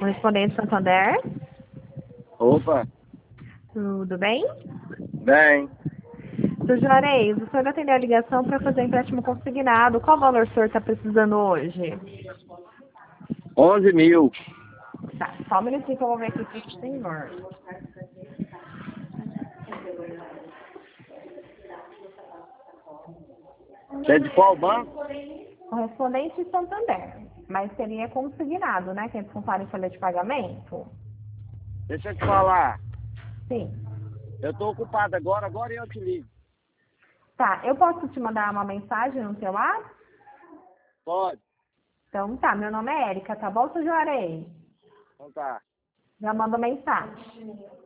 Correspondente Santander, Opa, tudo bem? bem, Seu Juarez, o senhor atendeu a ligação para fazer empréstimo consignado. Qual valor o senhor está precisando hoje? 11 mil. Tá, só um minutinho que eu vou ver aqui para o senhor. Você é de qual banco? Correspondente Santander, mas seria consignado, né? Que eles contaram em folha de pagamento? Deixa eu te falar. Sim. Eu tô ocupado agora eu te ligo. Tá, eu posso te mandar uma mensagem no seu WhatsApp? Pode? Então tá, meu nome é Érica, tá bom, seu Juarez? Então tá. Já manda mensagem.